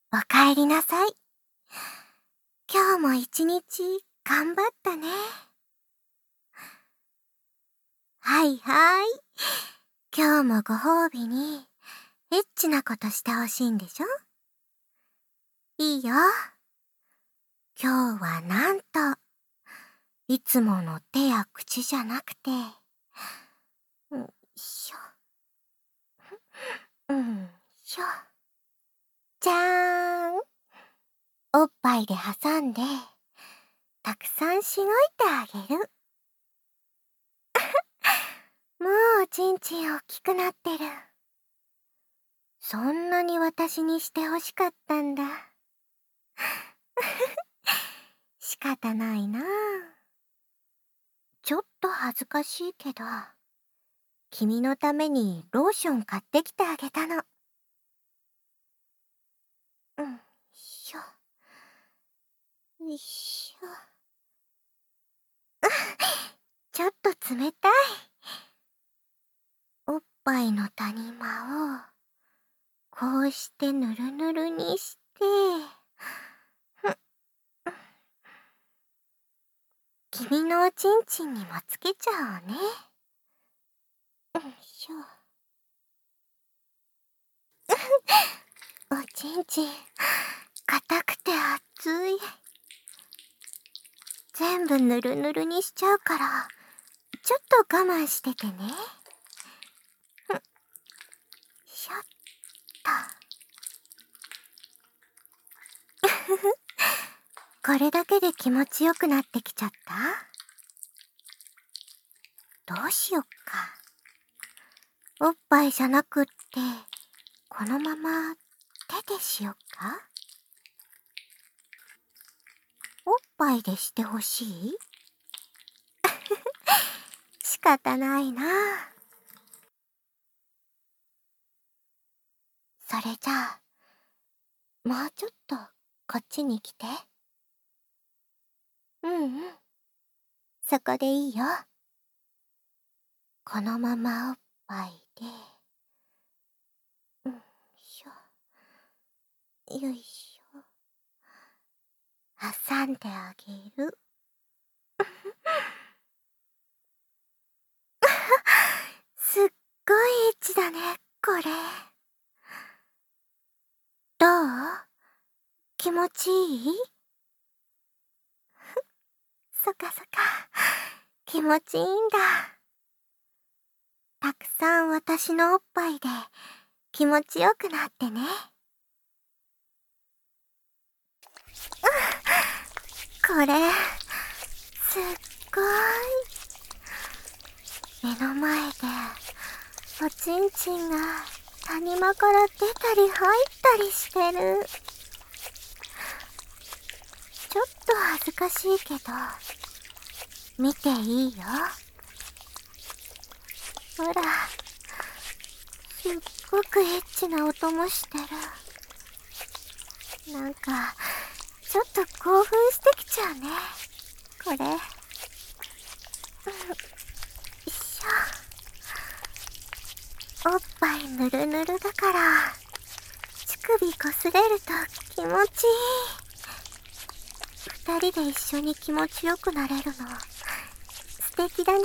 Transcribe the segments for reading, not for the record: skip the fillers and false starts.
おかえりなさい。今日も一日頑張ったね。はいはい。今日もご褒美にエッチなことしてほしいんでしょ？いいよ。今日はなんと、いつもの手や口じゃなくて、うんしょ。うんしょ。じゃーん。おっぱいで挟んで、たくさんしごいてあげる。もうおちんちん大きくなってる。そんなに私にしてほしかったんだ。仕方ないなあ。ちょっと恥ずかしいけど、君のためにローション買ってきてあげたの。しょ。よいしょ。ちょっと冷たい。おっぱいの谷間を、こうしてぬるぬるにして、君のおちんちんにもつけちゃおうね。しょ。おちんちん、硬くて熱い。全部ぬるぬるにしちゃうから、ちょっと我慢しててね。しょっと。これだけで気持ちよくなってきちゃった？どうしよっか。おっぱいじゃなくって、このまま手でしよっか？おっぱいでしてほしい？仕方ないなあ。それじゃあ、もうちょっとこっちに来て。そこでいいよ。このままおっぱいで、よいしょ。挟んであげる。すっごいエッチだね、これ。どう？気持ちいい？そかそか、気持ちいいんだ。たくさん私のおっぱいで気持ちよくなってね。これ、すっごい。目の前で、おちんちんが谷間から出たり入ったりしてる。ちょっと恥ずかしいけど、見ていいよ。ほら、すっごくエッチな音もしてる。なんか、ちょっと興奮してきちゃうね。これ。よいしょ。おっぱいぬるぬるだから、乳首こすれると気持ちいい。二人で一緒に気持ちよくなれるの、素敵だね。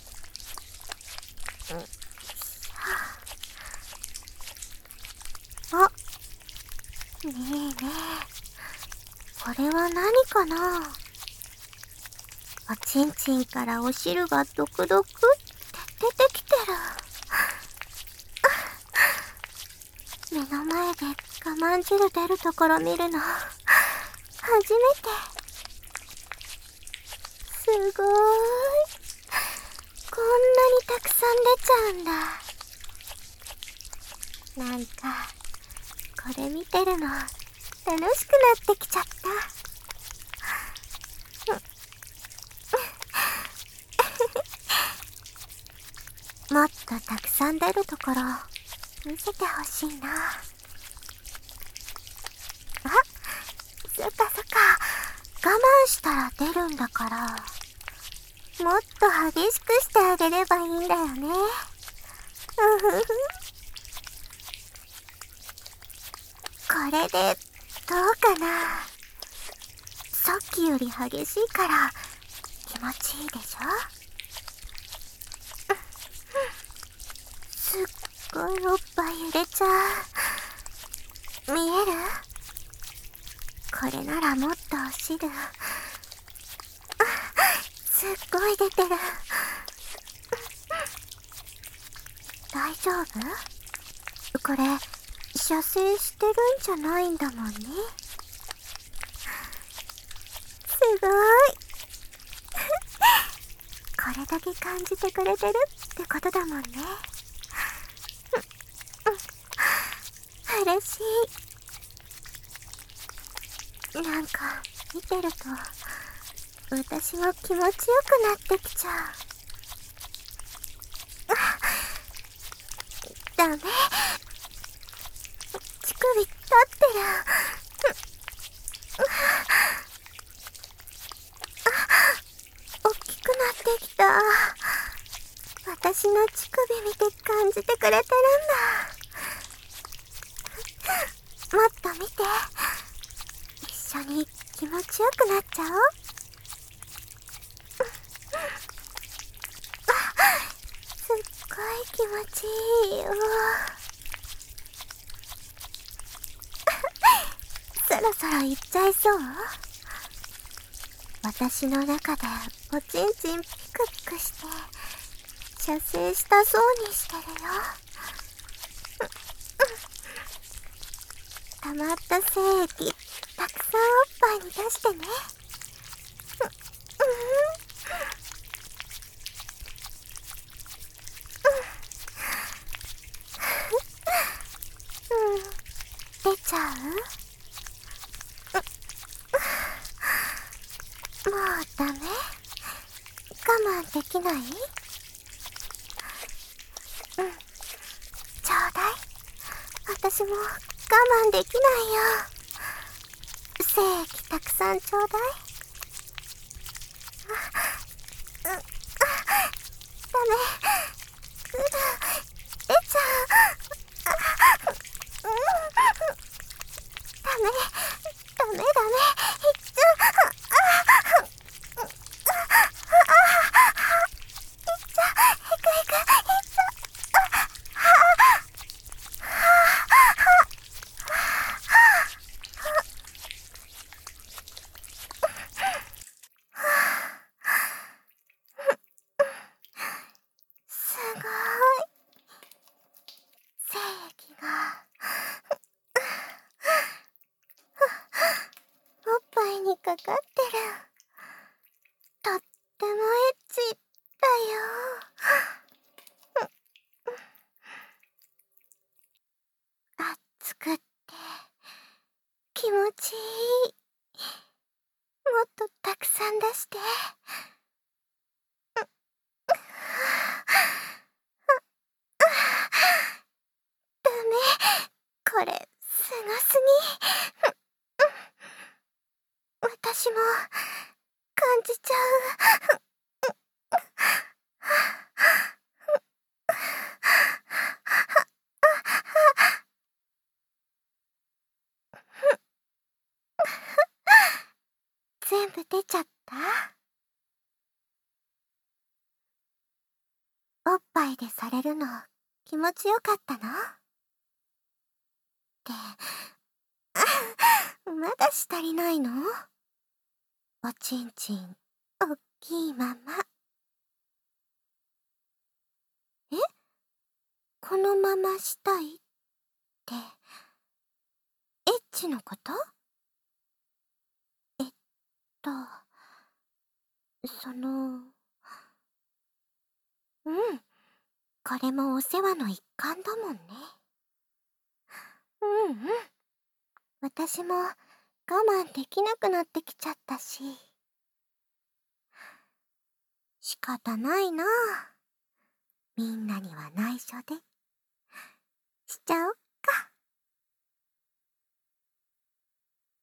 あ、ねえねえ、これは何かな？おちんちんからお汁がドクドクって出てきてる。目の前で我慢汁出るところ見るの、初めて。すごーい。こんなにたくさん出ちゃうんだ。なんか、これ見てるの、楽しくなってきちゃった。もっとたくさん出るところ、見せてほしいな。あ、そっかそっか。我慢したら出るんだから、もっと激しくしてあげればいいんだよね。これでどうかな。さっきより激しいから気持ちいいでしょ。すっごいおっぱい揺れちゃう。見える？これならもっとお汁すっごい出てる。大丈夫？これ射精してるんじゃないんだもんね。すごいこれだけ感じてくれてるってことだもんね。嬉しい。なんか見てると私も気持ちよくなってきちゃう。ダメ、乳首立ってる。大きくなってきた。私の乳首見て感じてくれてるんだ。もっと見て。一緒に気持ちよくなっちゃおう。すっごい気持ちいいよ。そろそろ行っちゃいそう？私の中でおちんちんピクピクして射精したそうにしてるよ。溜まった精液たくさんおっぱいに出してね。出ちゃう？もうダメ？我慢できない？ちょうだい。私も我慢できないよ。精液たくさんちょうだい。ダメ。出ちゃう。ダメ。ダメダメ。いっちゃう。すごい。精液がおっぱいにかかってる。とってもエッチだよ。熱くって気持ちいい。もっとたくさん出して。ダメ、これすごすぎ。私も感じちゃう。全部出ちゃった？おっぱいでされるの気持ちよかったの？ってまだしたりないの？おちんちんおっきいまま。え？このまましたいってエッチのこと？えっとうん、これもお世話の一環だもんね。うんうん。私も我慢できなくなってきちゃったし。仕方ないな。みんなには内緒で。しちゃおっ